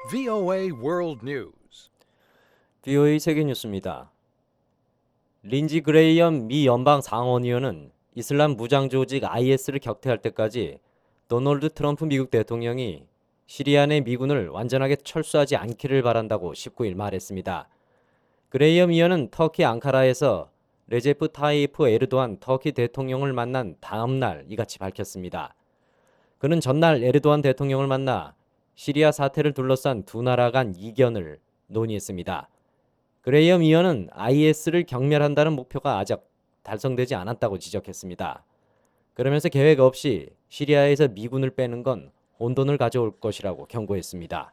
VOA World News. VOA 세계 뉴스입니다. 린지 그레이엄 미 연방 상원의원은 이슬람 무장 조직 IS를 격퇴할 때까지 도널드 트럼프 미국 대통령이 시리아 내 미군을 완전하게 철수하지 않기를 바란다고 19일 말했습니다. 그레이엄 의원은 터키 앙카라에서 레제프 타이프 에르도안 터키 대통령을 만난 다음 날 이같이 밝혔습니다. 그는 전날 에르도안 대통령을 만나 시리아 사태를 둘러싼 두 나라 간 이견을 논의했습니다. 그레이엄 의원은 IS를 경멸한다는 목표가 아직 달성되지 않았다고 지적했습니다. 그러면서 계획 없이 시리아에서 미군을 빼는 건 혼돈을 가져올 것이라고 경고했습니다.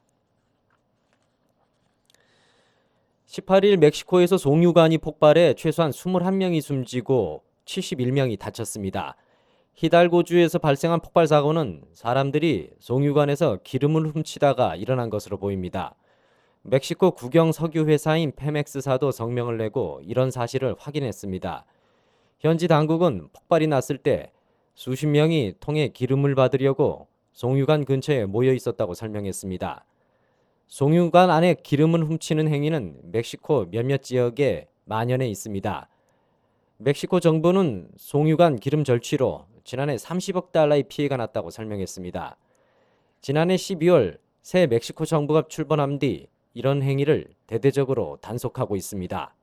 18일 멕시코에서 송유관이 폭발해 최소한 21명이 숨지고 71명이 다쳤습니다. 히달고주에서 발생한 폭발 사고는 사람들이 송유관에서 기름을 훔치다가 일어난 것으로 보입니다. 멕시코 국영 석유 회사인 페맥스사도 성명을 내고 이런 사실을 확인했습니다. 현지 당국은 폭발이 났을 때 수십 명이 통에 기름을 받으려고 송유관 근처에 모여 있었다고 설명했습니다. 송유관 안에 기름을 훔치는 행위는 멕시코 몇몇 지역에 만연해 있습니다. 멕시코 정부는 송유관 기름 절취로 지난해 30억 달러의 피해가 났다고 설명했습니다. 지난해 12월 새 멕시코 정부가 출범한 뒤 이런 행위를 대대적으로 단속하고 있습니다.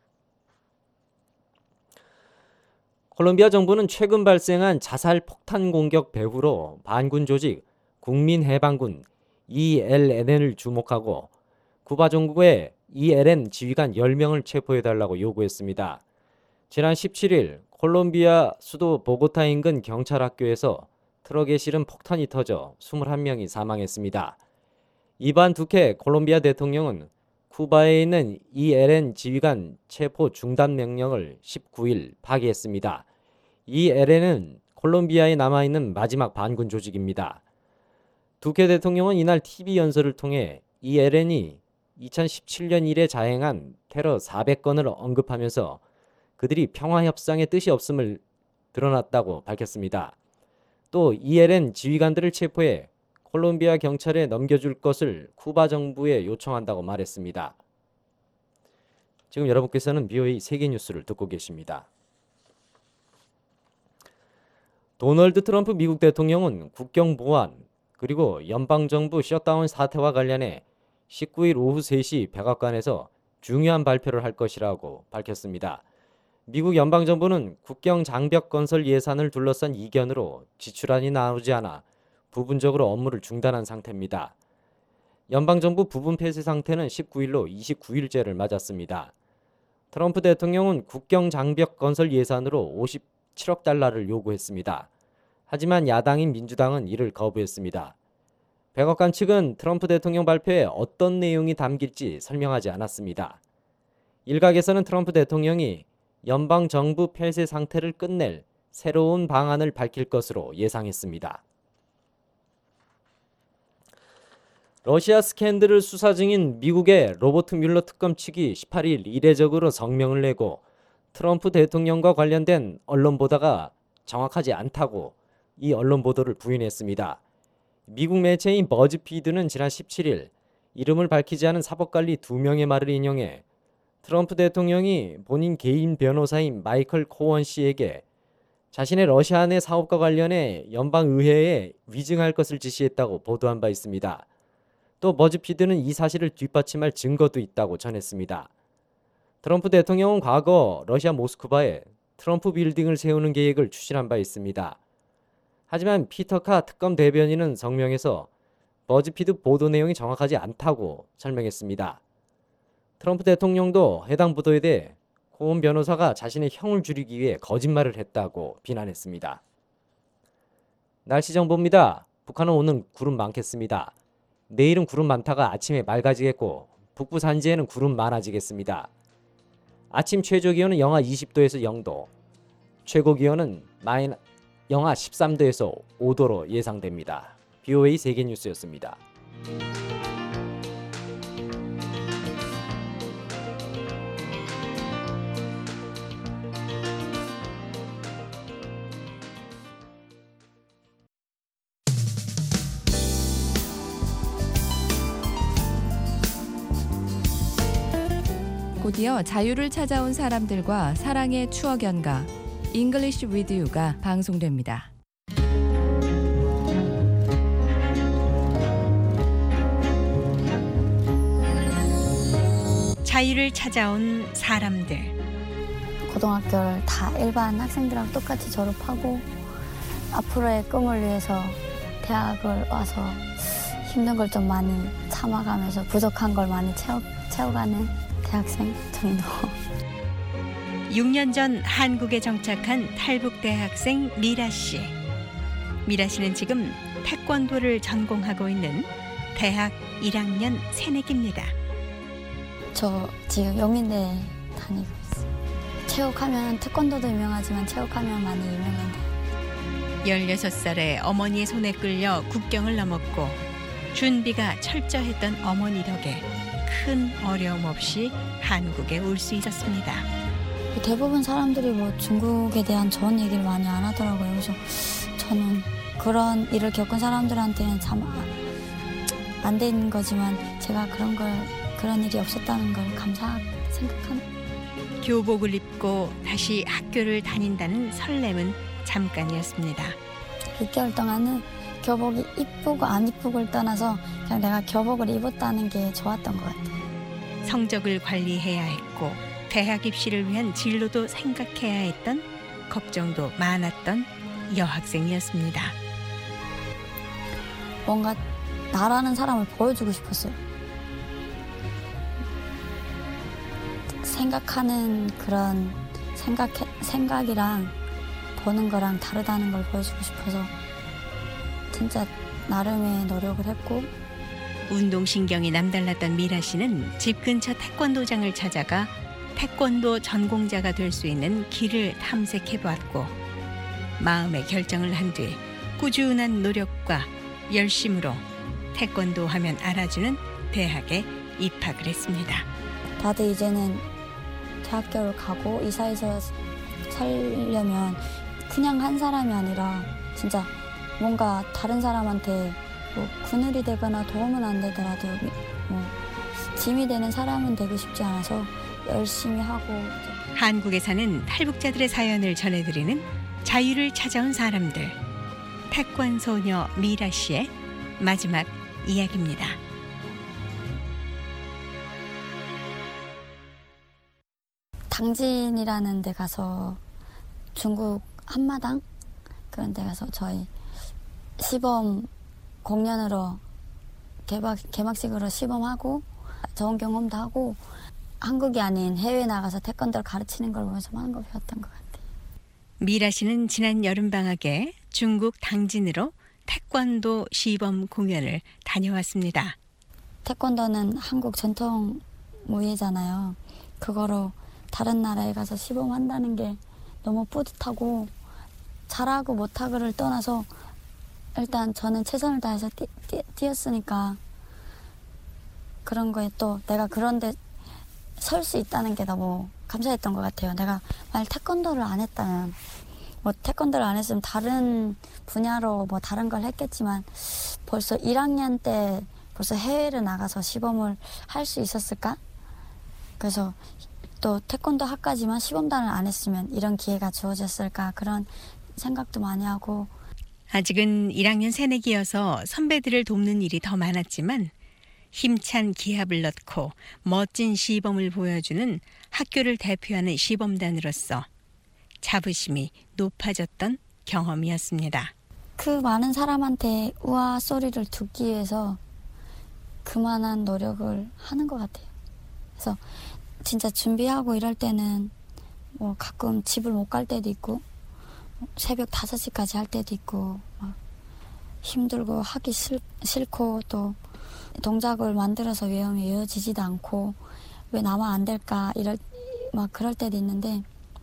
콜롬비아 정부는 최근 발생한 자살 폭탄 공격 배후로 반군 조직 국민해방군 ELN을 주목하고 쿠바 정부의 ELN 지휘관 10명을 체포해달라고 요구했습니다. 지난 17일 콜롬비아 수도 보고타 인근 경찰학교에서 트럭에 실은 폭탄이 터져 21명이 사망했습니다. 이반 두케 콜롬비아 대통령은 쿠바에 있는 ELN 지휘관 체포 중단 명령을 19일 파기했습니다. ELN은 콜롬비아에 남아있는 마지막 반군 조직입니다. 두케 대통령은 이날 TV 연설을 통해 ELN이 2017년 이래 자행한 테러 400건을 언급하면서 그들이 평화협상의 뜻이 없음을 드러났다고 밝혔습니다. 또 ELN 지휘관들을 체포해 콜롬비아 경찰에 넘겨줄 것을 쿠바 정부에 요청한다고 말했습니다. 지금 여러분께서는 VOA 세계 뉴스를 듣고 계십니다. 도널드 트럼프 미국 대통령은 국경 보안 그리고 연방정부 셧다운 사태와 관련해 19일 오후 3시 백악관에서 중요한 발표를 할 것이라고 밝혔습니다. 미국 연방정부는 국경 장벽 건설 예산을 둘러싼 이견으로 지출안이 나오지 않아 부분적으로 업무를 중단한 상태입니다. 연방정부 부분 폐쇄 상태는 19일로 29일째를 맞았습니다. 트럼프 대통령은 국경 장벽 건설 예산으로 57억 달러를 요구했습니다. 하지만 야당인 민주당은 이를 거부했습니다. 백악관 측은 트럼프 대통령 발표에 어떤 내용이 담길지 설명하지 않았습니다. 일각에서는 트럼프 대통령이 연방정부 폐쇄 상태를 끝낼 새로운 방안을 밝힐 것으로 예상했습니다. 러시아 스캔들을 수사 중인 미국의 로버트 뮬러 특검 측이 18일 이례적으로 성명을 내고 트럼프 대통령과 관련된 언론 보도가 정확하지 않다고 이 언론 보도를 부인했습니다. 미국 매체인 버즈피드는 지난 17일 이름을 밝히지 않은 사법관리 2명의 말을 인용해 트럼프 대통령이 본인 개인 변호사인 마이클 코원 씨에게 자신의 러시아 내 사업과 관련해 연방의회에 위증할 것을 지시했다고 보도한 바 있습니다. 또 버즈피드는 이 사실을 뒷받침할 증거도 있다고 전했습니다. 트럼프 대통령은 과거 러시아 모스크바에 트럼프 빌딩을 세우는 계획을 추진한 바 있습니다. 하지만 피터 카 특검 대변인은 성명에서 버즈피드 보도 내용이 정확하지 않다고 설명했습니다. 트럼프 대통령도 해당 보도에 대해 코온 변호사가 자신의 형을 줄이기 위해 거짓말을 했다고 비난했습니다. 날씨 정보입니다. 북한은 오늘 구름 많겠습니다. 내일은 구름 많다가 아침에 맑아지겠고 북부 산지에는 구름 많아지겠습니다. 아침 최저 기온은 영하 20도에서 0도, 최고 기온은 영하 13도에서 5도로 예상됩니다. VOA 세계뉴스였습니다. 곧이어 자유를 찾아온 사람들과 사랑의 추억 연가 English with You가 방송됩니다. 자유를 찾아온 사람들. 고등학교를 다 일반 학생들랑 똑같이 졸업하고 앞으로의 꿈을 위해서 대학을 와서 힘든 걸 좀 많이 참아가면서 부족한 걸 많이 채워가는 대학생 정도. 6년 전 한국에 정착한 탈북 대학생 미라 씨. 미라 씨는 지금 태권도를 전공하고 있는 대학 1학년 새내기입니다. 저 지금 영민대 다니고 있어요. 체육하면 태권도도 유명하지만 체육하면 많이 유명한데. 16살에 어머니의 손에 끌려 국경을 넘었고 준비가 철저했던 어머니 덕에 큰 어려움 없이 한국에 올 수 있었습니다. 대부분 사람들이 뭐 중국에 대한 좋은 얘기를 많이 안 하더라고요. 그래서 저는 그런 일을 겪은 사람들한테는 참 안 되는 거지만 제가 그런 일이 없었다는 걸 감사하게 생각합니다. 교복을 입고 다시 학교를 다닌다는 설렘은 잠깐이었습니다. 6개월 동안은 교복이 이쁘고 안 이쁘고를 떠나서 그냥 내가 교복을 입었다는 게 좋았던 것 같아요. 성적을 관리해야 했고 대학 입시를 위한 진로도 생각해야 했던 걱정도 많았던 여학생이었습니다. 뭔가 나라는 사람을 보여주고 싶었어요. 생각하는 그런 생각이랑 보는 거랑 다르다는 걸 보여주고 싶어서 진짜 나름의 노력을 했고. 운동신경이 남달랐던 미라 씨는 집 근처 태권도장을 찾아가 태권도 전공자가 될 수 있는 길을 탐색해보았고 마음의 결정을 한 뒤 꾸준한 노력과 열심으로 태권도 하면 알아주는 대학에 입학을 했습니다. 다들 이제는 대학교를 가고 이 사회에서 살려면 그냥 한 사람이 아니라 진짜 뭔가 다른 사람한테 뭐 그늘이 되거나 도움은 안 되더라도 뭐 짐이 되는 사람은 되고 싶지 않아서 열심히 하고. 한국에 사는 탈북자들의 사연을 전해드리는 자유를 찾아온 사람들. 태권 소녀 미라 씨의 마지막 이야기입니다. 당진이라는 데 가서 중국 한마당 그런 데 가서 저희 시범 공연으로 개막식으로 시범하고 좋은 경험도 하고 한국이 아닌 해외에 나가서 태권도를 가르치는 걸 보면서 많은 걸 배웠던 것 같아요. 미라 씨는 지난 여름방학에 중국 당진으로 태권도 시범 공연을 다녀왔습니다. 태권도는 한국 전통 무예잖아요. 그거로 다른 나라에 가서 시범한다는 게 너무 뿌듯하고 잘하고 못하고를 떠나서 일단 저는 최선을 다해서 뛰었으니까 그런 거에 또 내가 그런데 설 수 있다는 게 너무 감사했던 것 같아요. 내가 만약 태권도를 안 했다면 뭐 태권도를 안 했으면 다른 분야로 뭐 다른 걸 했겠지만 벌써 1학년 때 벌써 해외를 나가서 시범을 할 수 있었을까? 그래서 또 태권도 학과지만 시범단을 안 했으면 이런 기회가 주어졌을까 그런 생각도 많이 하고. 아직은 1학년 새내기여서 선배들을 돕는 일이 더 많았지만 힘찬 기합을 넣고 멋진 시범을 보여주는 학교를 대표하는 시범단으로서 자부심이 높아졌던 경험이었습니다. 그 많은 사람한테 우아 소리를 듣기 위해서 그만한 노력을 하는 것 같아요. 그래서 진짜 준비하고 이럴 때는 뭐 가끔 집을 못 갈 때도 있고 새벽 5시까지 할 때도 있고 막 힘들고 하기 싫고 또 동작을 만들어서 외우면 외워지지도 않고 왜 나만 안 될까 막 그럴 때도 있는데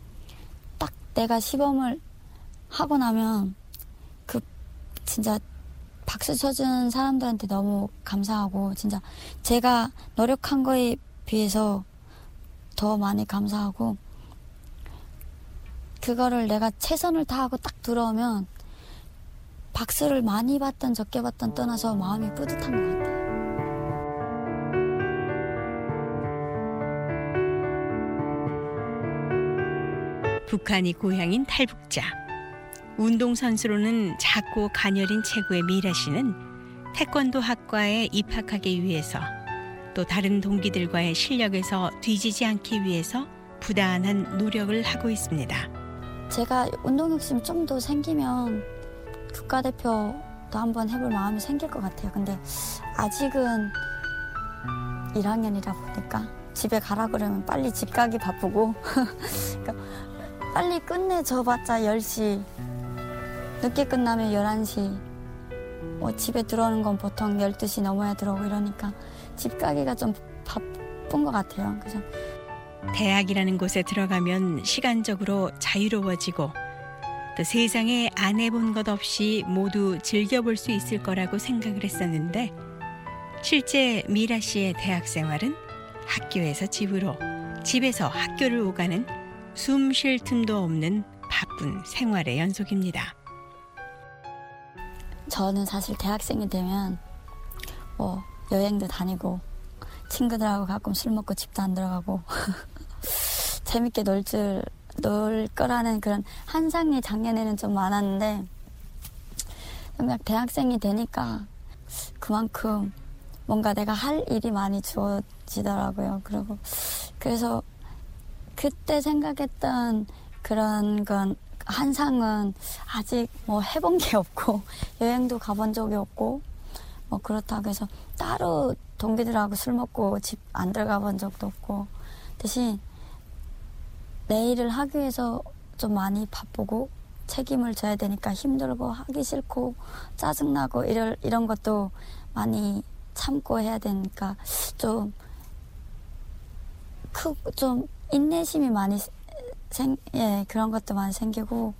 딱 내가 시범을 하고 나면 그 진짜 박수 쳐준 사람들한테 너무 감사하고 진짜 제가 노력한 거에 비해서 더 많이 감사하고 그거를 내가 최선을 다하고 딱 들어오면 박수를 많이 받든 적게 받든 떠나서 마음이 뿌듯한 것 같아요. 북한이 고향인 탈북자. 운동선수로는 작고 가녀린 체구의 미라 씨는 태권도 학과에 입학하기 위해서 또 다른 동기들과의 실력에서 뒤지지 않기 위해서 부단한 노력을 하고 있습니다. 제가 운동 욕심이 좀 더 생기면 국가대표도 한번 해볼 마음이 생길 것 같아요. 근데 아직은 1학년이라 보니까 집에 가라 그러면 빨리 집 가기 바쁘고 그러니까 빨리 끝내줘봤자 10시, 늦게 끝나면 11시, 집에 들어오는 건 보통 12시 넘어야 들어오고 이러니까 집 가기가 좀 바쁜 것 같아요. 그래서 대학이라는 곳에 들어가면 시간적으로 자유로워지고 또 세상에 안 해본 것 없이 모두 즐겨볼 수 있을 거라고 생각을 했었는데 실제 미라 씨의 대학 생활은 학교에서 집으로, 집에서 학교를 오가는 숨 쉴 틈도 없는 바쁜 생활의 연속입니다. 저는 사실 대학생이 되면 여행도 다니고 친구들하고 가끔 술 먹고 집도 안 들어가고 재밌게 놀 거라는 그런 환상이 작년에는 좀 많았는데 그냥 대학생이 되니까 그만큼 뭔가 내가 할 일이 많이 주어지더라고요. 그래서 그때 생각했던 그런 건 환상은 아직 해본 게 없고 여행도 가본 적이 없고 그렇다고 해서 따로 동기들하고 술 먹고 집 안 들어가 본 적도 없고 대신 내 일을 하기 위해서 좀 많이 바쁘고 책임을 져야 되니까 힘들고 하기 싫고 짜증나고 이런 것도 많이 참고 해야 되니까 좀 인내심이 많이 그런 것도 많이 생기고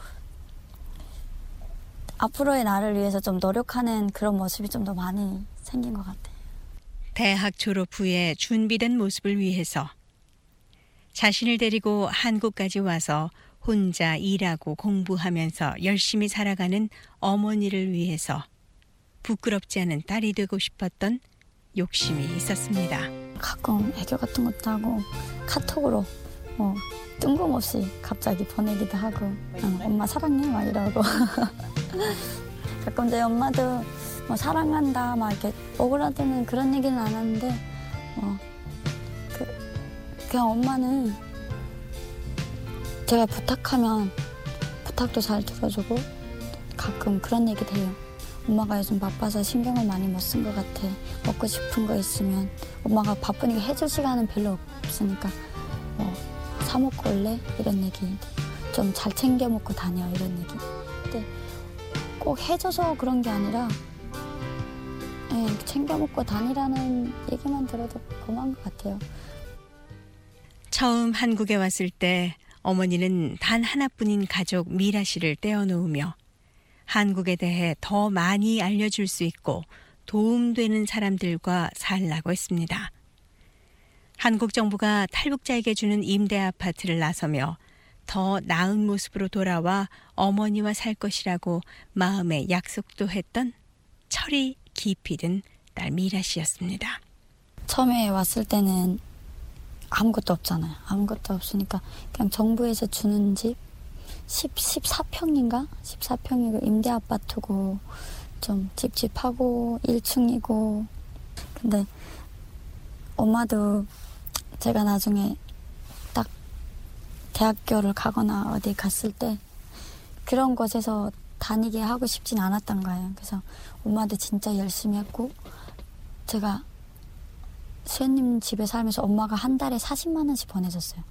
앞으로의 나를 위해서 좀 노력하는 그런 모습이 좀 더 많이 생긴 것 같아요. 대학 졸업 후에 준비된 모습을 위해서 자신을 데리고 한국까지 와서 혼자 일하고 공부하면서 열심히 살아가는 어머니를 위해서 부끄럽지 않은 딸이 되고 싶었던 욕심이 있었습니다. 가끔 애교 같은 것도 하고 카톡으로 뜬금없이 갑자기 보내기도 하고 엄마 사랑해 막 이러고 가끔 내 엄마도 사랑한다 막 이렇게 오그라드는 그런 얘기는 안 하는데 그냥 엄마는 제가 부탁하면 부탁도 잘 들어주고 가끔 그런 얘기도 해요. 엄마가 요즘 바빠서 신경을 많이 못 쓴 것 같아. 먹고 싶은 거 있으면 엄마가 바쁘니까 해줄 시간은 별로 없으니까 사 먹고 올래? 이런 얘기. 좀 잘 챙겨 먹고 다녀 이런 얘기. 근데 꼭 해줘서 그런 게 아니라 챙겨 먹고 다니라는 얘기만 들어도 고마운 것 같아요. 처음 한국에 왔을 때 어머니는 단 하나뿐인 가족 미라 씨를 떼어놓으며 한국에 대해 더 많이 알려줄 수 있고 도움되는 사람들과 살라고 했습니다. 한국 정부가 탈북자에게 주는 임대 아파트를 나서며 더 나은 모습으로 돌아와 어머니와 살 것이라고 마음에 약속도 했던 철이 깊이 든 딸 미라 씨였습니다. 처음에 왔을 때는 아무것도 없잖아요. 아무것도 없으니까 그냥 정부에서 주는 집 14평인가? 14평이고 임대 아파트고 좀 찝찝하고 1층이고 근데 엄마도 제가 나중에 딱 대학교를 가거나 어디 갔을 때 그런 곳에서 다니게 하고 싶진 않았던 거예요. 그래서 엄마도 진짜 열심히 했고 제가 수현님 집에 살면서 엄마가 한 달에 40만 원씩 보내줬어요.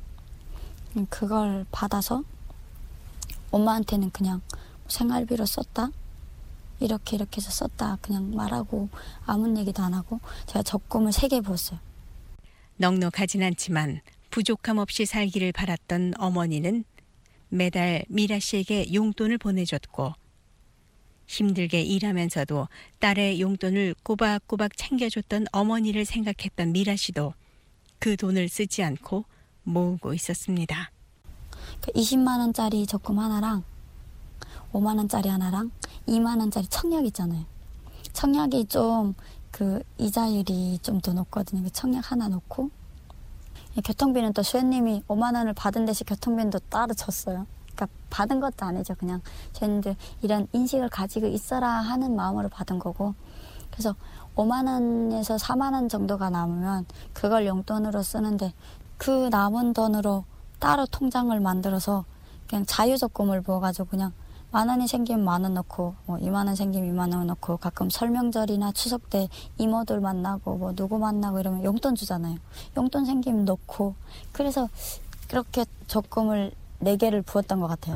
그걸 받아서 엄마한테는 그냥 생활비로 썼다 이렇게 해서 썼다 그냥 말하고 아무 얘기도 안 하고 제가 적금을 3개 부었어요. 넉넉하진 않지만 부족함 없이 살기를 바랐던 어머니는 매달 미라 씨에게 용돈을 보내줬고 힘들게 일하면서도 딸의 용돈을 꼬박꼬박 챙겨줬던 어머니를 생각했던 미라 씨도 그 돈을 쓰지 않고 모으고 있었습니다. 20만 원짜리 적금 하나랑 5만 원짜리 하나랑 2만 원짜리 청약 있잖아요. 청약이 좀 그 이자율이 좀 더 높거든요. 청약 하나 놓고 교통비는 또 수현님이 5만 원을 받은 대신 교통비도 따로 줬어요. 그러니까 받은 것도 아니죠. 그냥 저희들 이런 인식을 가지고 있어라 하는 마음으로 받은 거고. 그래서 5만 원에서 4만 원 정도가 남으면 그걸 용돈으로 쓰는데 그 남은 돈으로 따로 통장을 만들어서 그냥 자유적금을 부어가지고 그냥 1만 원이 생기면 1만 원 넣고 2만 원 생기면 2만 원 넣고 가끔 설명절이나 추석 때 이모들 만나고 누구 만나고 이러면 용돈 주잖아요. 용돈 생기면 넣고 그래서 그렇게 적금을 4개를 부었던 것 같아요.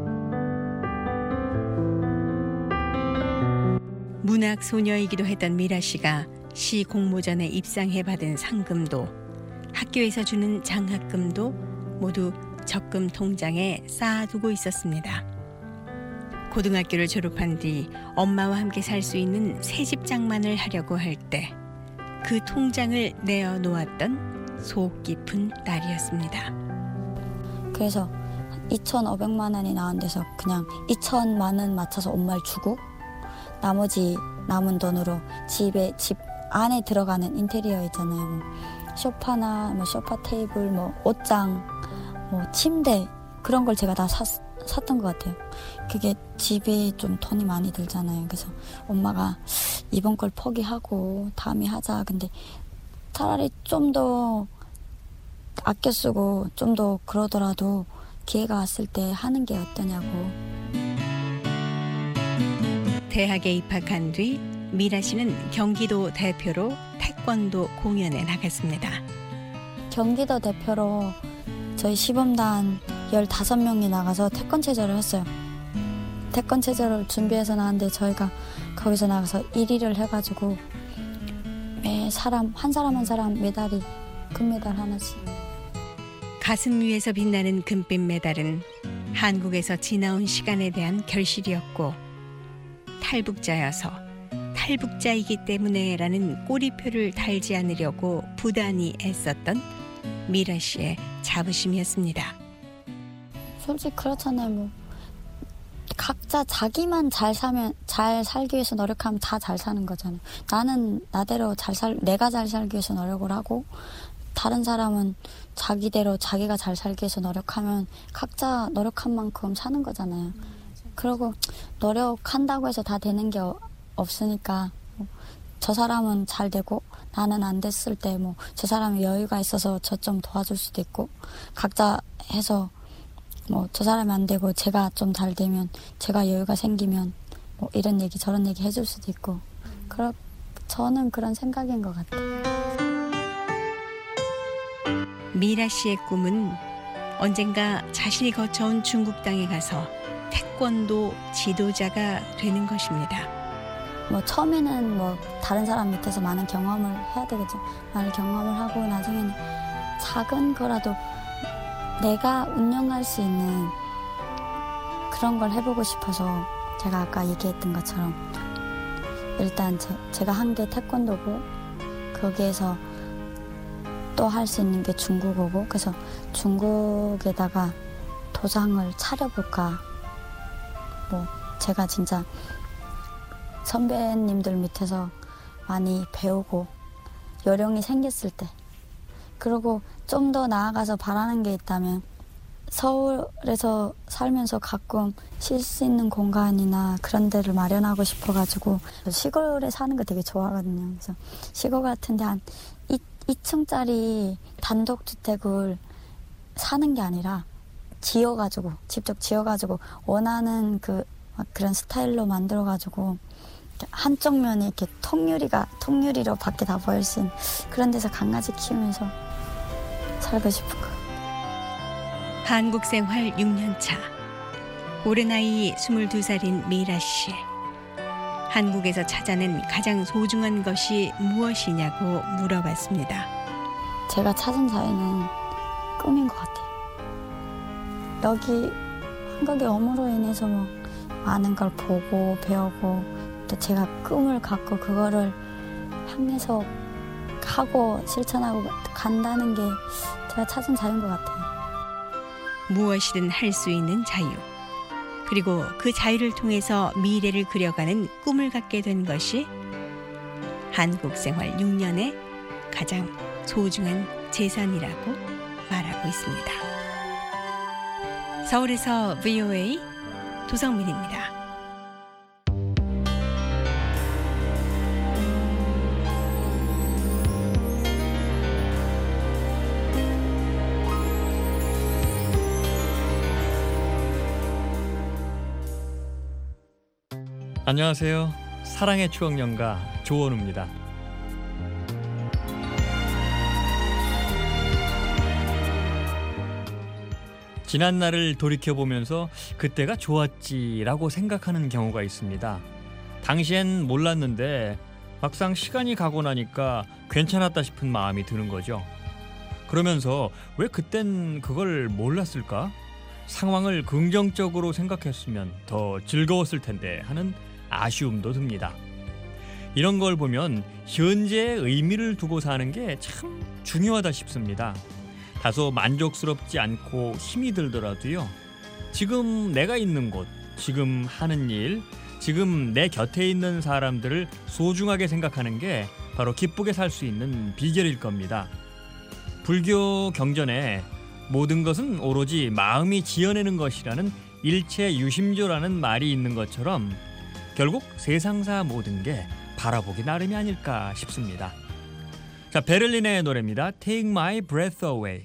문학 소녀이기도 했던 미라 씨가 시 공모전에 입상해 받은 상금도 학교에서 주는 장학금도 모두 적금 통장에 쌓아두고 있었습니다. 고등학교를 졸업한 뒤 엄마와 함께 살 수 있는 새집장만을 하려고 할 때 그 통장을 내어 놓았던 속 깊은 딸이었습니다. 그래서 2,500만 원이 나온 데서 그냥 2,000만 원 맞춰서 엄마를 주고 나머지 남은 돈으로 집 안에 들어가는 인테리어 있잖아요. 소파나 소파 테이블, 옷장, 침대 그런 걸 제가 다 샀던 것 같아요. 그게 집에 좀 돈이 많이 들잖아요. 그래서 엄마가 이번 걸 포기하고 다음에 하자. 근데 차라리 좀 더 아껴 쓰고 좀 더 그러더라도 기회가 왔을 때 하는 게 어떠냐고. 대학에 입학한 뒤 미라 씨는 경기도 대표로 태권도 공연에 나갔습니다. 경기도 대표로 저희 시범단 15명이 나가서 태권체조를 했어요. 태권체조를 준비해서 나왔는데 저희가 거기서 나가서 1위를 해가지고 매 사람 한 사람 메달이 금메달 하나씩. 가슴 위에서 빛나는 금빛 메달은 한국에서 지나온 시간에 대한 결실이었고 탈북자여서 탈북자이기 때문에라는 꼬리표를 달지 않으려고 부단히 애썼던 미라 씨의 자부심이었습니다. 솔직히 그렇잖아요. 각자 자기만 잘 살기 위해서 노력하면 다 잘 사는 거잖아요. 나는 나대로 내가 잘 살기 위해서 노력을 하고 다른 사람은 자기대로 자기가 잘 살기 위해서 노력하면 각자 노력한 만큼 사는 거잖아요. 그리고 노력한다고 해서 다 되는 게 없으니까 저 사람은 잘 되고 나는 안 됐을 때 저 사람이 여유가 있어서 저 좀 도와줄 수도 있고 각자 해서 저 사람이 안 되고 제가 좀 잘 되면 제가 여유가 생기면 이런 얘기 저런 얘기 해줄 수도 있고 저는 그런 생각인 것 같아요. 미라 씨의 꿈은 언젠가 자신이 거쳐온 중국 땅에 가서 태권도 지도자가 되는 것입니다. 처음에는 다른 사람 밑에서 많은 경험을 해야 되겠죠. 많은 경험을 하고 나중에는 작은 거라도 내가 운영할 수 있는 그런 걸 해보고 싶어서 제가 아까 얘기했던 것처럼 일단 제가 한 게 태권도고 거기에서 또 할 수 있는 게 중국어고 그래서 중국에다가 도장을 차려볼까. 제가 진짜 선배님들 밑에서 많이 배우고 요령이 생겼을 때 그리고 좀 더 나아가서 바라는 게 있다면 서울에서 살면서 가끔 쉴 수 있는 공간이나 그런 데를 마련하고 싶어가지고 시골에 사는 거 되게 좋아하거든요. 그래서 시골 같은데 한 2층짜리 단독주택을 사는 게 아니라 직접 지어가지고 원하는 그런 스타일로 만들어가지고 한쪽 면이 이렇게 통유리로 밖에 다 보일 수 있는 그런 데서 강아지 키우면서 살고 싶은 거. 한국 생활 6년 차. 올해 나이 22살인 미라 씨. 한국에서 찾아낸 가장 소중한 것이 무엇이냐고 물어봤습니다. 제가 찾은 자유는 꿈인 것 같아요. 여기 한국에 옴으로 인해서 많은 걸 보고 배우고 또 제가 꿈을 갖고 그거를 향해서 하고 실천하고 간다는 게 제가 찾은 자유인 것 같아요. 무엇이든 할 수 있는 자유. 그리고 그 자유를 통해서 미래를 그려가는 꿈을 갖게 된 것이 한국 생활 6년의 가장 소중한 재산이라고 말하고 있습니다. 서울에서 VOA 도성민입니다. 안녕하세요. 사랑의 추억연가 조원우입니다. 지난 날을 돌이켜보면서 그때가 좋았지라고 생각하는 경우가 있습니다. 당시엔 몰랐는데 막상 시간이 가고 나니까 괜찮았다 싶은 마음이 드는 거죠. 그러면서 왜 그땐 그걸 몰랐을까? 상황을 긍정적으로 생각했으면 더 즐거웠을 텐데 하는 아쉬움도 듭니다. 이런 걸 보면 현재의 의미를 두고 사는 게 참 중요하다 싶습니다. 다소 만족스럽지 않고 힘이 들더라도요. 지금 내가 있는 곳, 지금 하는 일, 지금 내 곁에 있는 사람들을 소중하게 생각하는 게 바로 기쁘게 살 수 있는 비결일 겁니다. 불교 경전에 모든 것은 오로지 마음이 지어내는 것이라는 일체유심조라는 말이 있는 것처럼 결국 세상사 모든 게 바라보기 나름이 아닐까 싶습니다. 자, 베를린의 노래입니다. Take My Breath Away.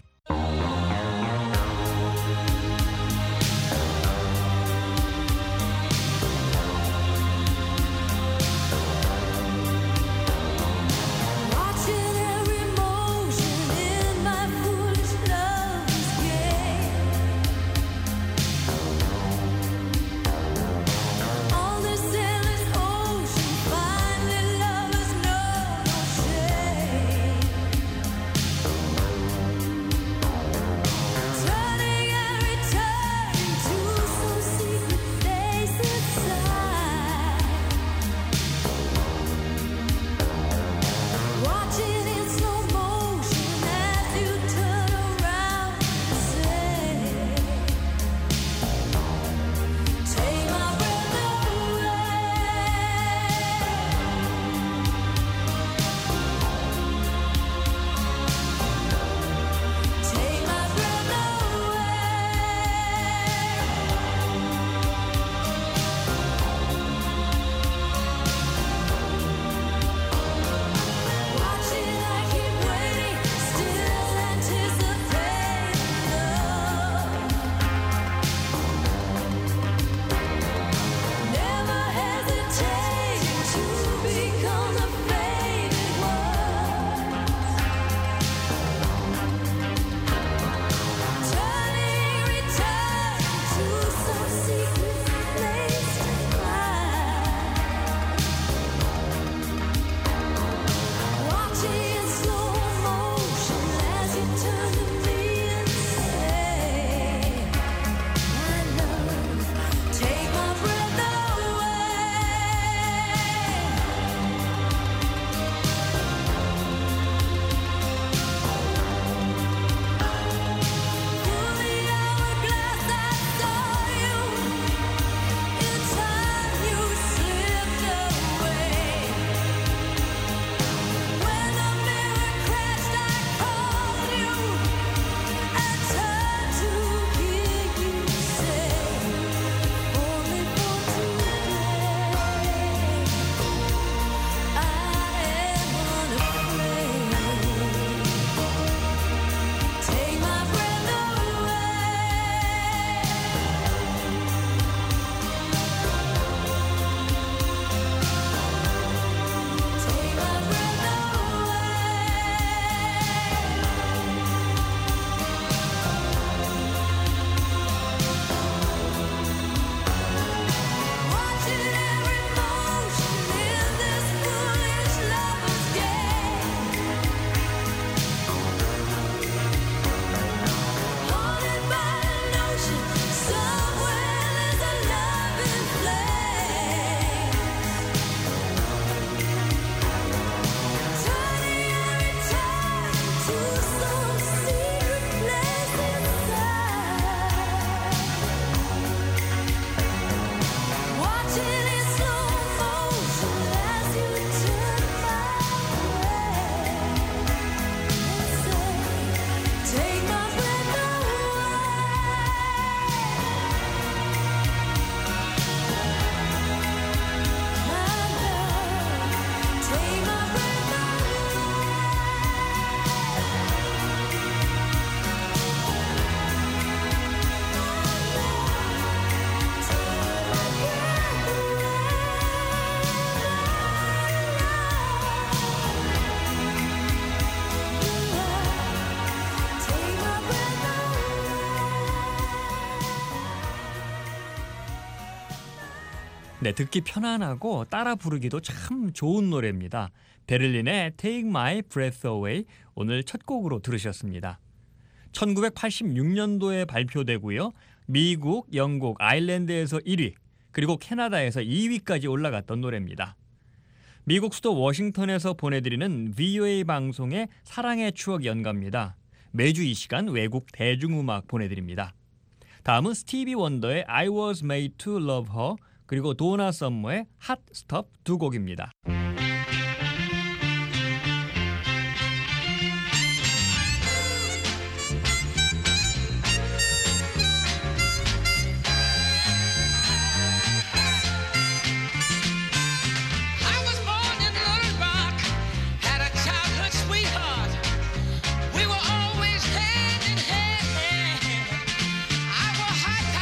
네, 듣기 편안하고 따라 부르기도 참 좋은 노래입니다. 베를린의 Take My Breath Away 오늘 첫 곡으로 들으셨습니다. 1986년도에 발표되고요. 미국, 영국, 아일랜드에서 1위, 그리고 캐나다에서 2위까지 올라갔던 노래입니다. 미국 수도 워싱턴에서 보내드리는 VOA 방송의 사랑의 추억 연가입니다. 매주 이 시간 외국 대중음악 보내드립니다. 다음은 스티비 원더의 I Was Made to Love Her, 그리고 도나 썸머의 Hot Stuff 두 곡입니다.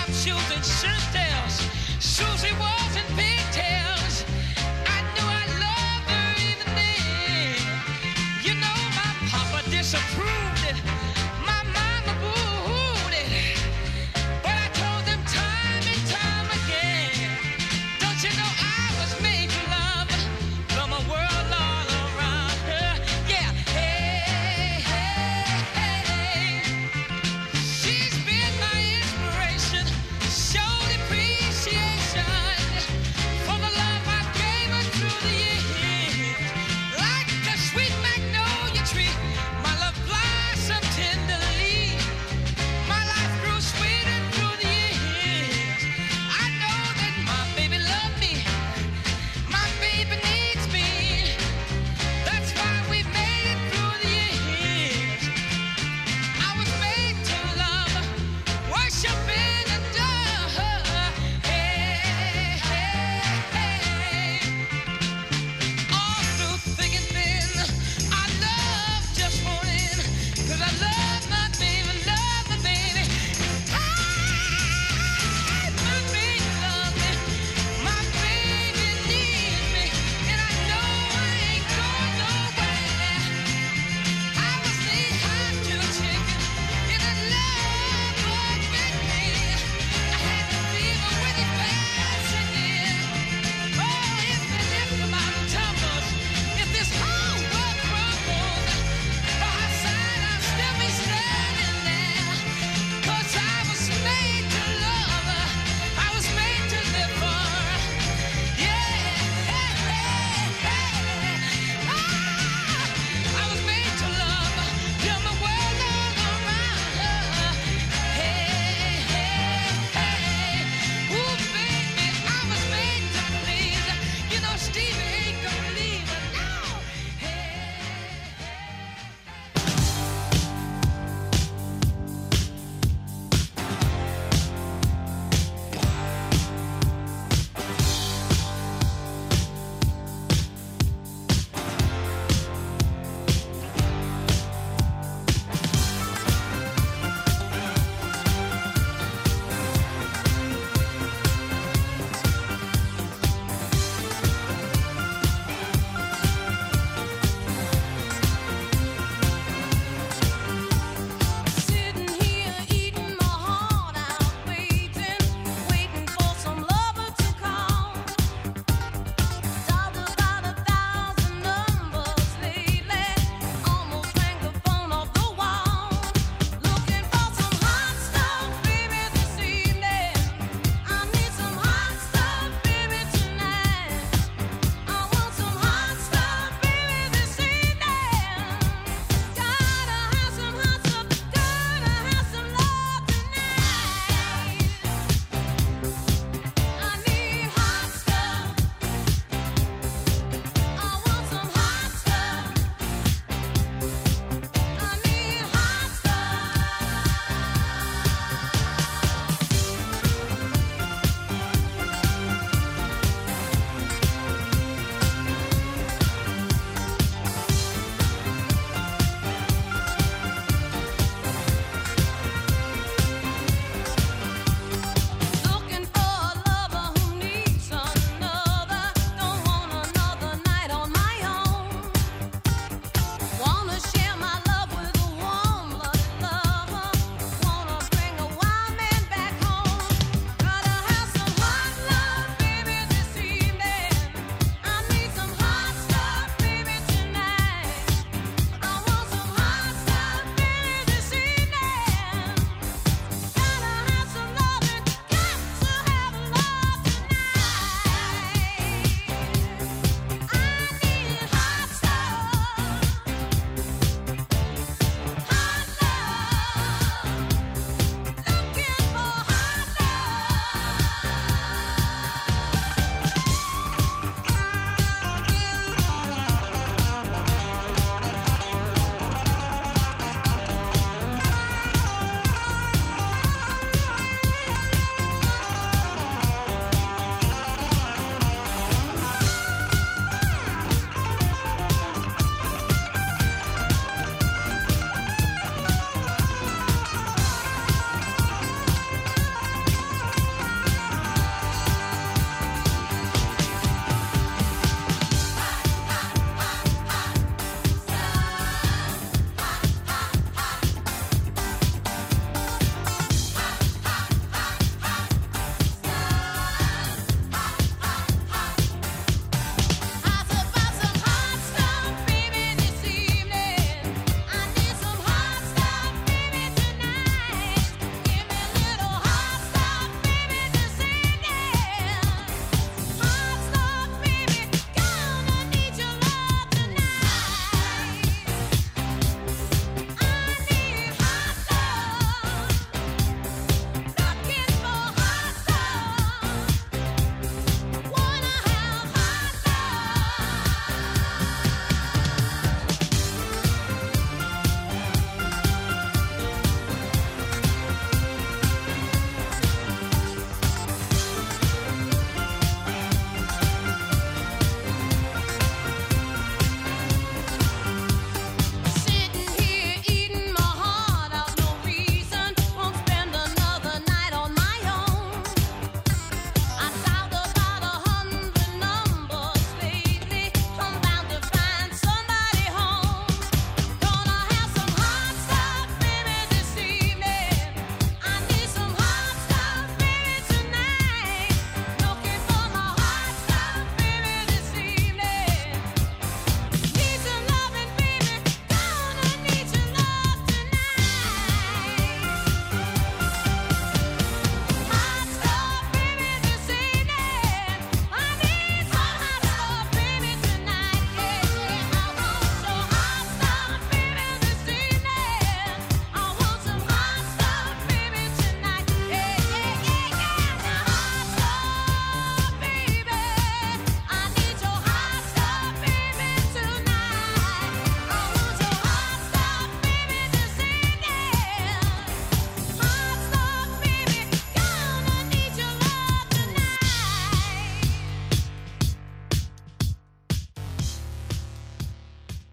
Susie was in pigtails. I knew I loved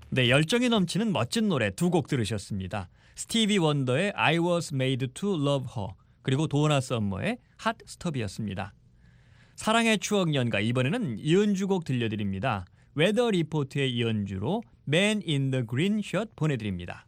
네, 열정이 넘치는 멋진 노래 두 곡 들으셨습니다. 스티비 원더의 I Was Made to Love Her, 그리고 도나 썸머의 Hot Stop이었습니다. 사랑의 추억 연가, 이번에는 이연주곡 들려드립니다. 웨더 리포트의 이연주로 Man in the Green Shirt 보내드립니다.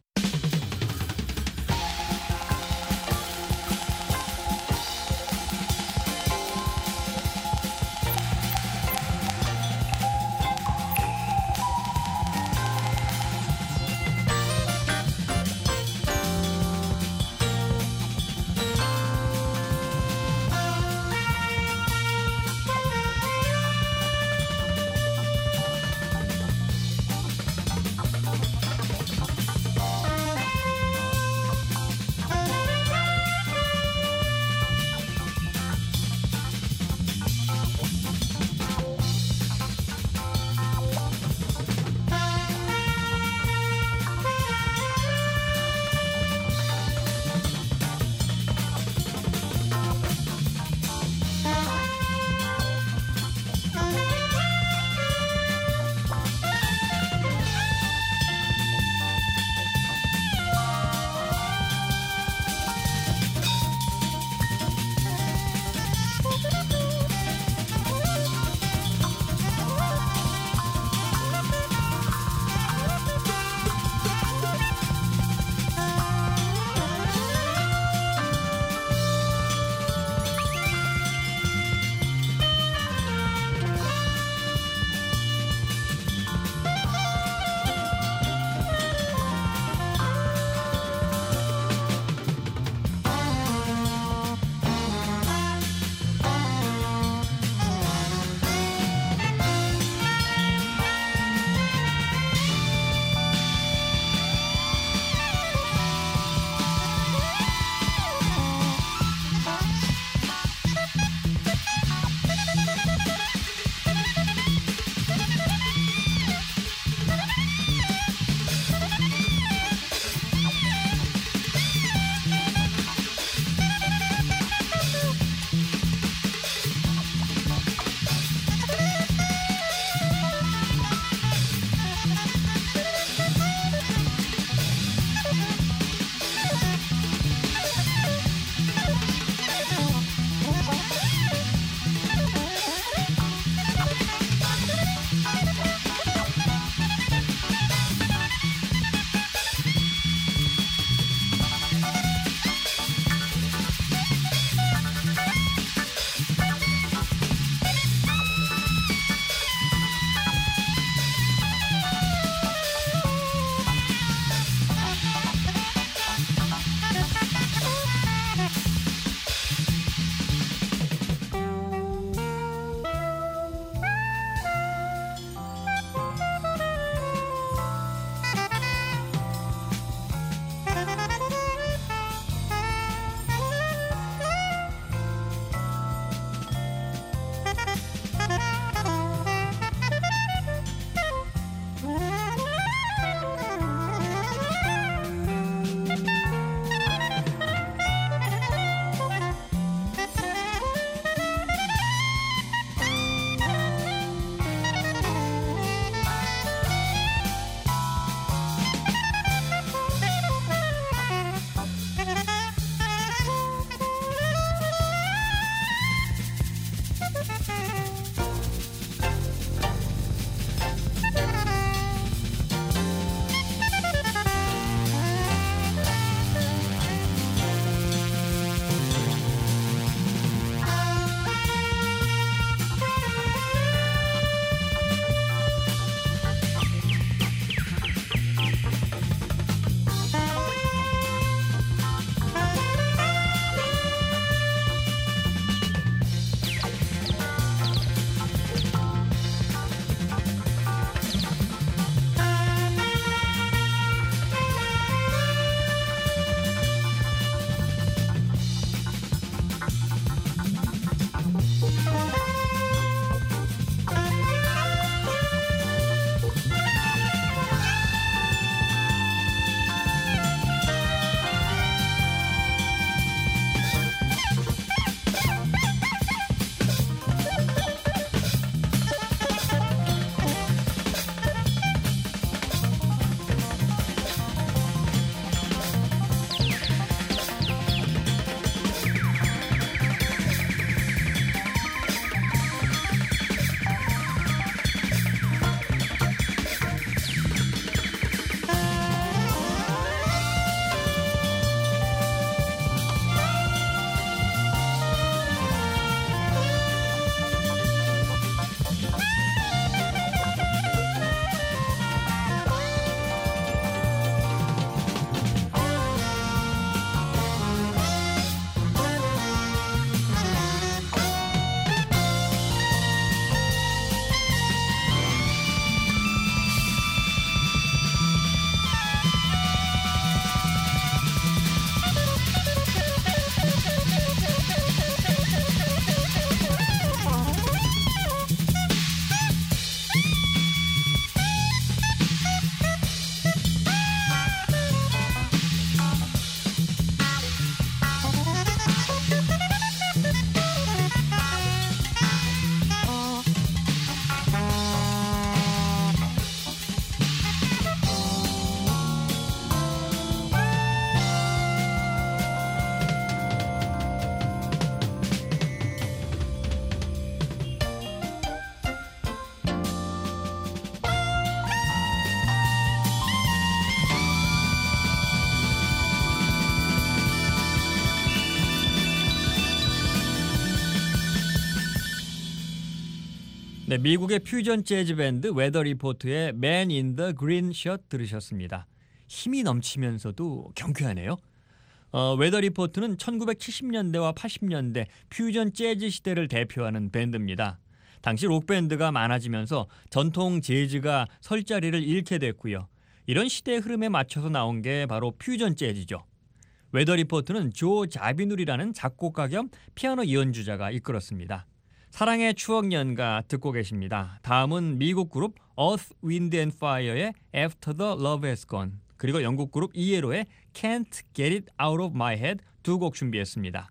네, 미국의 퓨전 재즈 밴드 웨더 리포트의 Man in the Green Shirt 들으셨습니다. 힘이 넘치면서도 경쾌하네요. 웨더 리포트는 1970년대와 80년대 퓨전 재즈 시대를 대표하는 밴드입니다. 당시 록밴드가 많아지면서 전통 재즈가 설 자리를 잃게 됐고요. 이런 시대의 흐름에 맞춰서 나온 게 바로 퓨전 재즈죠. 웨더 리포트는 조 자비누리라는 작곡가 겸 피아노 연주자가 이끌었습니다. 사랑의 추억 연가 듣고 계십니다. 다음은 미국 그룹 Earth, Wind and Fire의 After the Love Has Gone, 그리고 영국 그룹 이에로의 Can't Get It Out of My Head 두 곡 준비했습니다.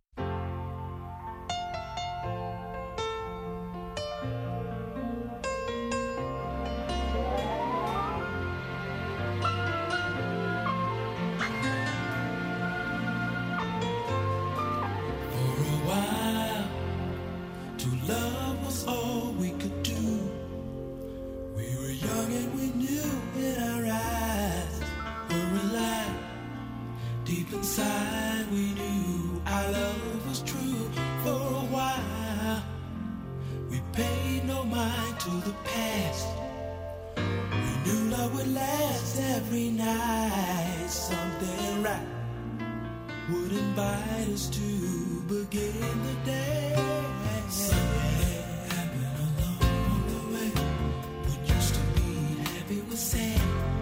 Deep inside we knew our love was true. For a while we paid no mind to the past. We knew love would last every night. Something right would invite us to begin the day. Something happened along the way. What used to be happy was sad.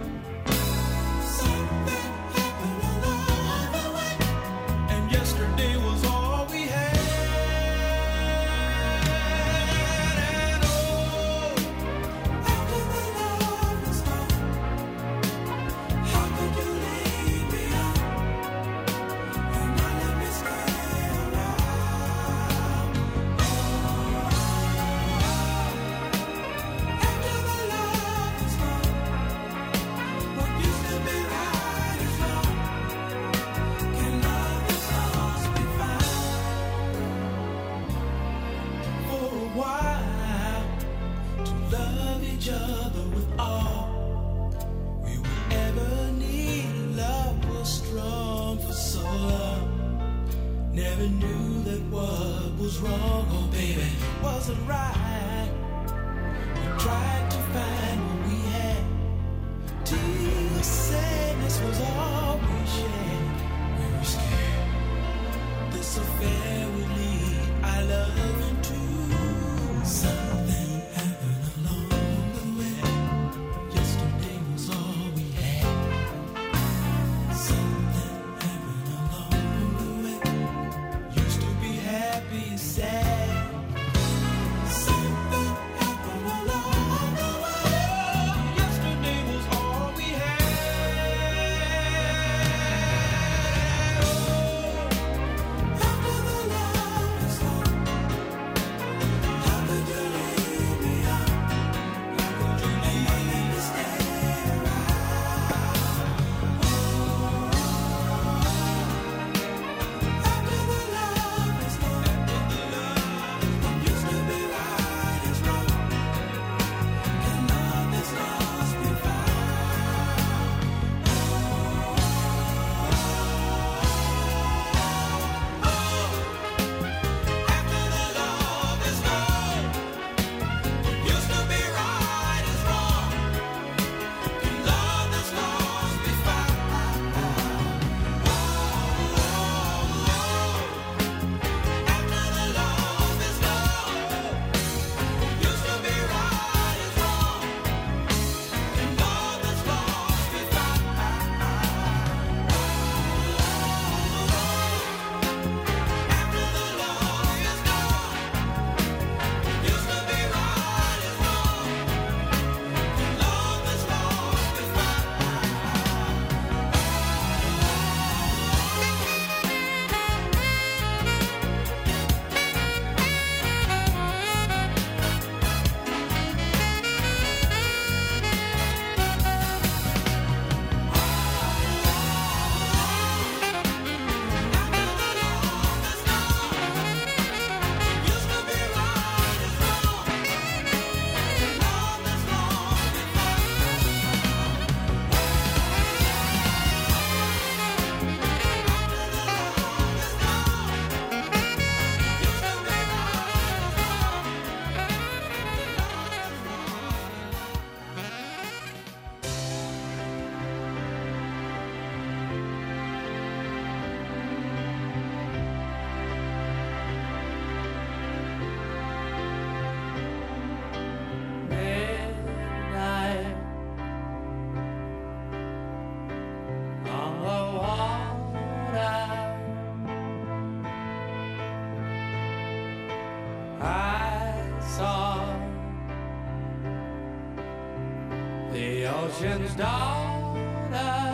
Never knew that what was wrong, oh baby, wasn't right. We tried to find what we had. Till sadness was all we shared. We were scared this affair would lead our love into something happened along the way. Yesterday was all we had. Something happened along the way. Used to be happy, sad. ocean's daughter.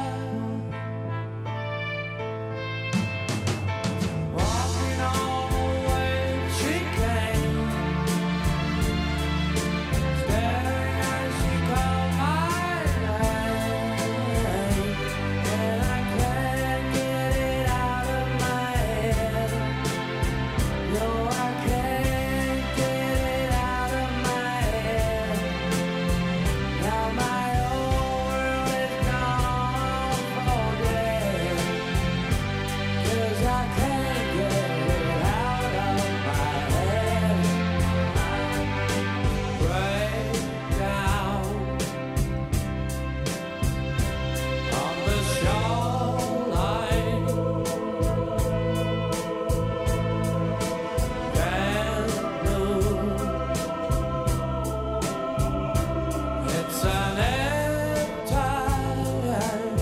Walking on the way she came, staring as she called my name, and I can't get it out of my head. No, I can't get it out of my head. Now my whole world is gone for dead, 'cause I can't get it out of my head. Break down on the shoreline, and blue. It's an ebb tide.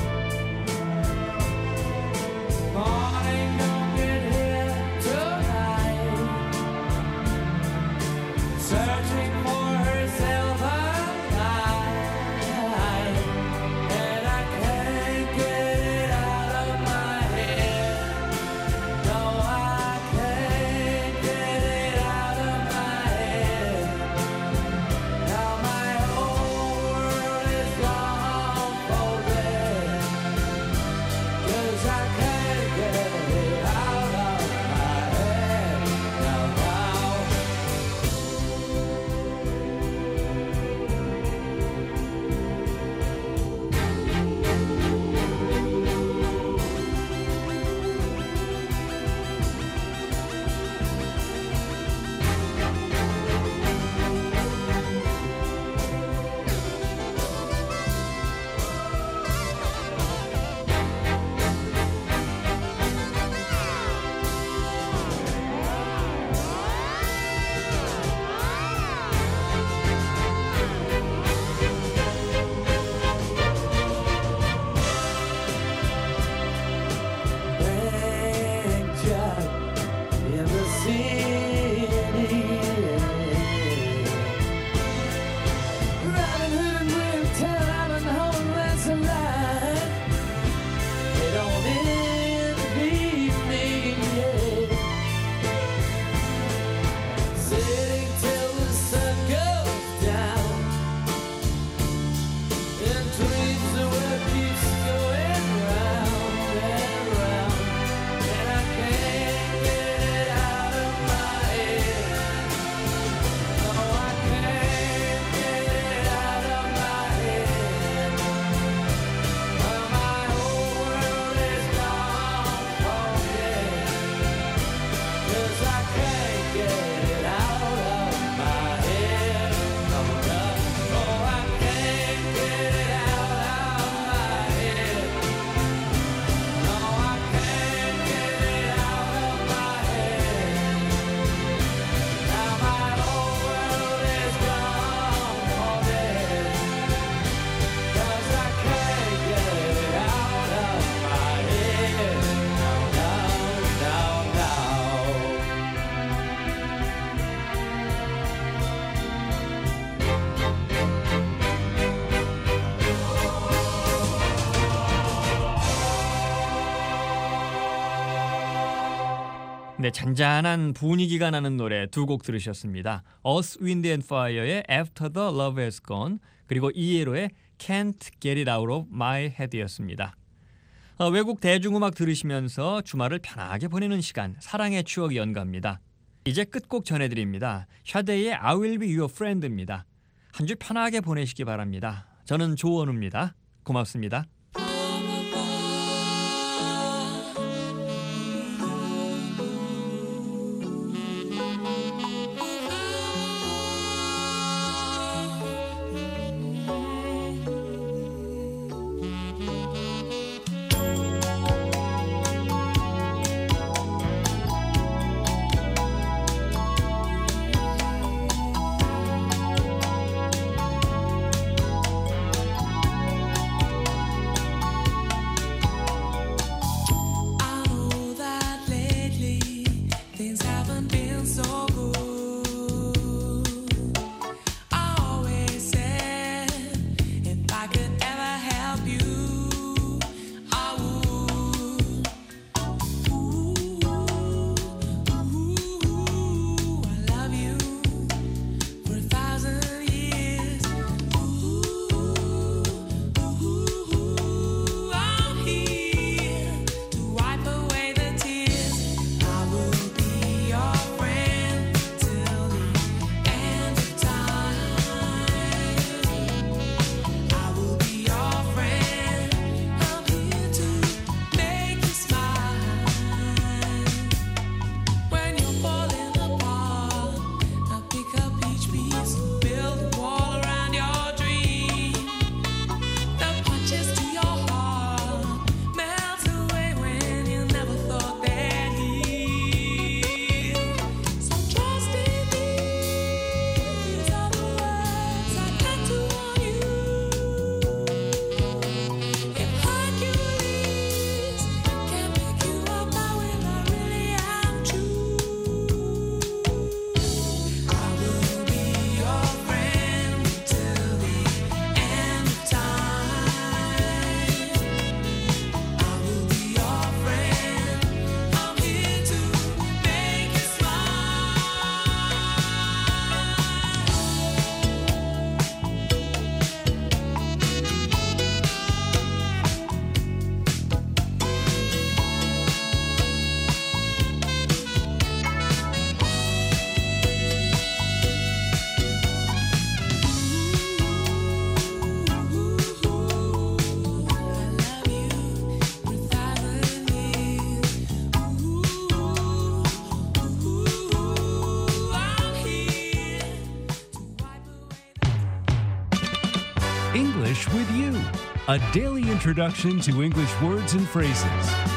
Morning don't get here tonight. Searching for herself alive, and I can't get it out of my head. No, I can't get it out of my head. Now my whole world is gone for dead, 'cause I can't get it out of my head. Now. Picture in the city, Robin Hood and William Tell, Island Home, that's a lie. They don't envy me yet. Sitting till the sun goes down, and dreams the world keeps going round and round, and I can't get it out of my head. No, I can't get it out of my head. My whole world is gone for dead, 'cause I can't get it out of my head. No, I can't get it out of my head. No, I can't get it out of my head. Now my whole world is gone for dead, 'cause I can't get it out of my head. 네, 잔잔한 분위기가 나는 노래 두 곡 들으셨습니다. Earth, Wind and Fire의 After the Love Has Gone, 그리고 이에로의 Can't Get It Out of My Head였습니다. 외국 대중음악 들으시면서 주말을 편하게 보내는 시간, 사랑의 추억 연가입니다. 이제 끝곡 전해드립니다. 샤데이의 I Will Be Your Friend입니다. 한 주 편하게 보내시기 바랍니다. 저는 조원우입니다. 고맙습니다. with You, a daily introduction to English words and phrases.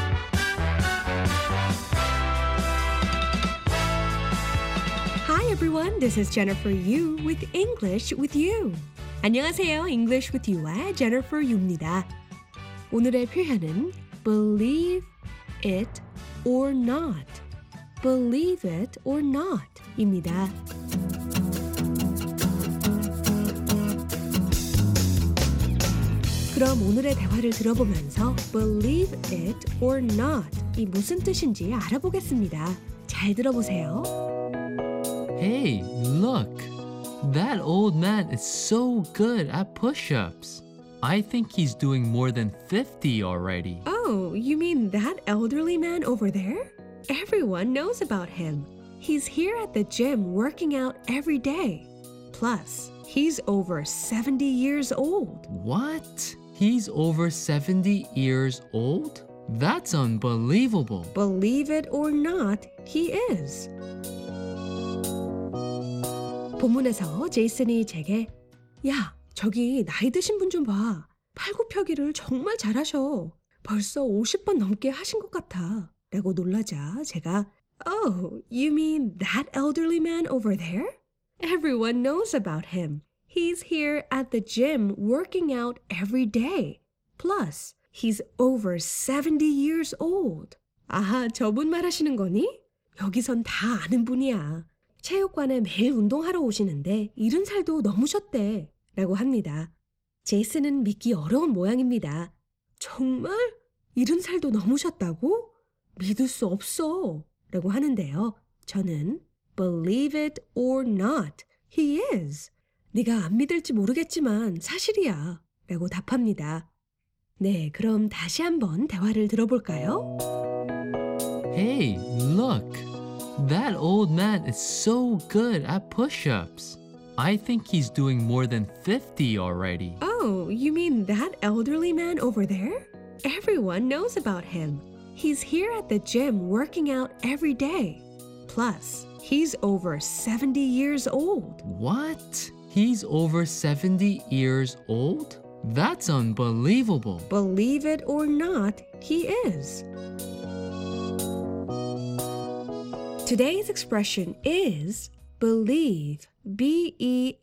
Hi everyone, this is Jennifer Yu with English with You. 안녕하세요, English with You와 Jennifer Yu입니다. 오늘의 표현은 believe it or not. Believe it or not 입니다. 그럼 오늘의 대화를 들어보면서 believe it or not 이 무슨 뜻인지 알아보겠습니다. 잘 들어보세요. Hey, look. That old man is so good at push-ups. I think he's doing more than 50 already. Oh, you mean that elderly man over there? Everyone knows about him. He's here at the gym working out every day. Plus, he's over 70 years old. What? He's over 70 years old? That's unbelievable. Believe it or not, he is. 본문에서 제이슨이 제게 야, 저기 나이 드신 분 좀 봐. 팔굽혀기를 정말 잘하셔. 벌써 50번 넘게 하신 것 같아. 라고 놀라자 제가 Oh, you mean that elderly man over there? Everyone knows about him. He's here at the gym working out every day. Plus, he's over 70 years old. 아하, 저분 말하시는 거니? 여기선 다 아는 분이야. 체육관에 매일 운동하러 오시는데 70살도 넘으셨대. 라고 합니다. 제이슨은 믿기 어려운 모양입니다. 정말? 70살도 넘으셨다고? 믿을 수 없어. 라고 하는데요. 저는 believe it or not, he is. 네가 안 믿을지 모르겠지만 사실이야. 라고 답합니다. 네, 그럼 다시 한번 대화를 들어볼까요? Hey, look. That old man is so good at push-ups. I think he's doing more than 50 already. Oh, you mean that elderly man over there? Everyone knows about him. He's here at the gym working out every day. Plus, he's over 70 years old. What? He's over 70 years old? That's unbelievable. Believe it or not, he is. Today's expression is believe. B-E-L-I-E-V-E.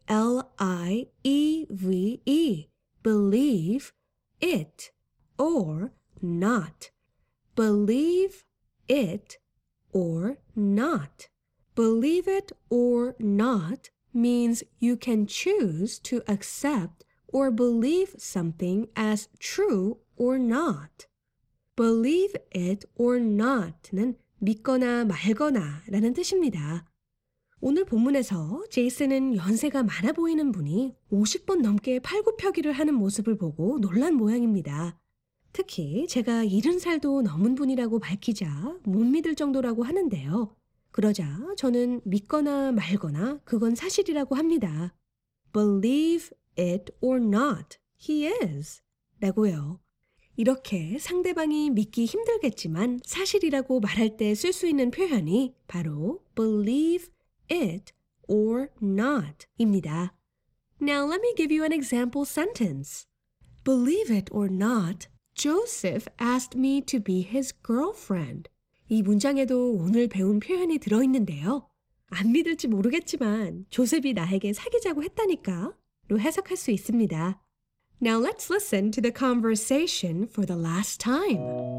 Believe it or not. Believe it or not. Believe it or not means you can choose to accept or believe something as true or not. Believe it or not는 믿거나 말거나 라는 뜻입니다. 오늘 본문에서 제이슨은 연세가 많아 보이는 분이 50번 넘게 팔굽혀기를 하는 모습을 보고 놀란 모양입니다. 특히 제가 70살도 넘은 분이라고 밝히자 못 믿을 정도라고 하는데요. 그러자 저는 믿거나 말거나 그건 사실이라고 합니다. Believe it or not, he is. 라고요. 이렇게 상대방이 믿기 힘들겠지만 사실이라고 말할 때 쓸 수 있는 표현이 바로 believe it or not 입니다. Now let me give you an example sentence. Believe it or not, Joseph asked me to be his girlfriend. 이 문장에도 오늘 배운 표현이 들어있는데요. 안 믿을지 모르겠지만 조셉이 나에게 사귀자고 했다니까 로 해석할 수 있습니다. Now let's listen to the conversation for the last time.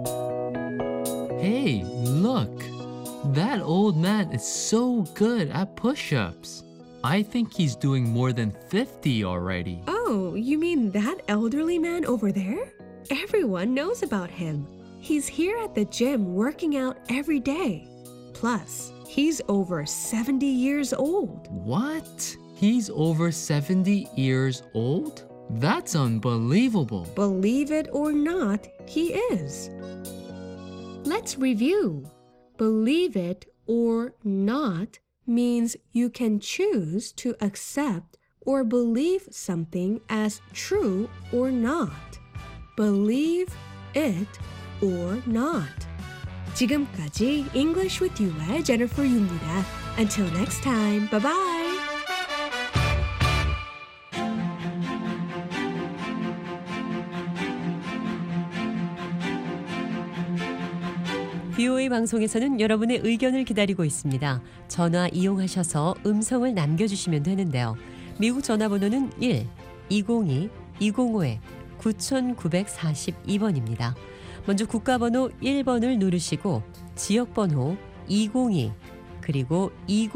Hey, look. That old man is so good at push-ups. I think he's doing more than 50 already. Oh, you mean that elderly man over there? Everyone knows about him. He's here at the gym working out every day. Plus, he's over 70 years old. What? He's over 70 years old? That's unbelievable. Believe it or not, he is. Let's review. Believe it or not means you can choose to accept or believe something as true or not. Believe it or not. 지금까지 English with You의 Jennifer Yu입니다. Until next time, bye-bye. BOA 방송에서는 여러분의 의견을 기다리고 있습니다. 전화 이용하셔서 음성을 남겨주시면 되는데요. 미국 전화번호는 1-202-205-9942번입니다. 먼저 국가번호 1번을 누르시고 지역번호 202 그리고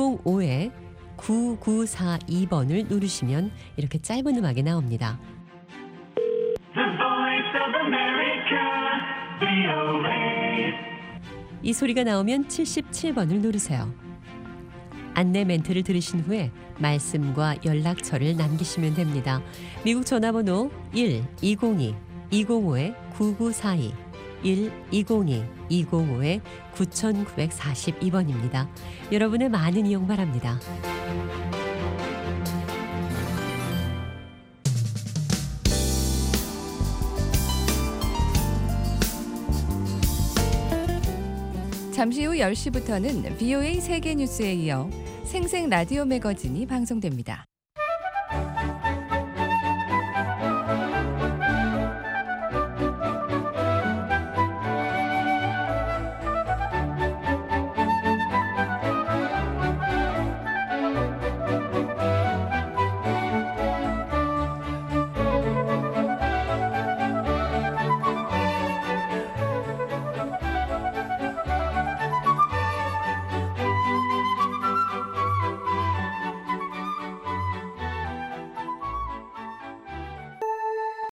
205-9942번을 누르시면 이렇게 짧은 음악이 나옵니다. 이 소리가 나오면 77번을 누르세요. 안내 멘트를 들으신 후에 말씀과 연락처를 남기시면 됩니다. 미국 전화번호 1-202-205-9942 1-202-205-9942번입니다. 여러분의 많은 이용 바랍니다. 잠시 후 10시부터는 BOA 세계뉴스에 이어 생생 라디오 매거진이 방송됩니다.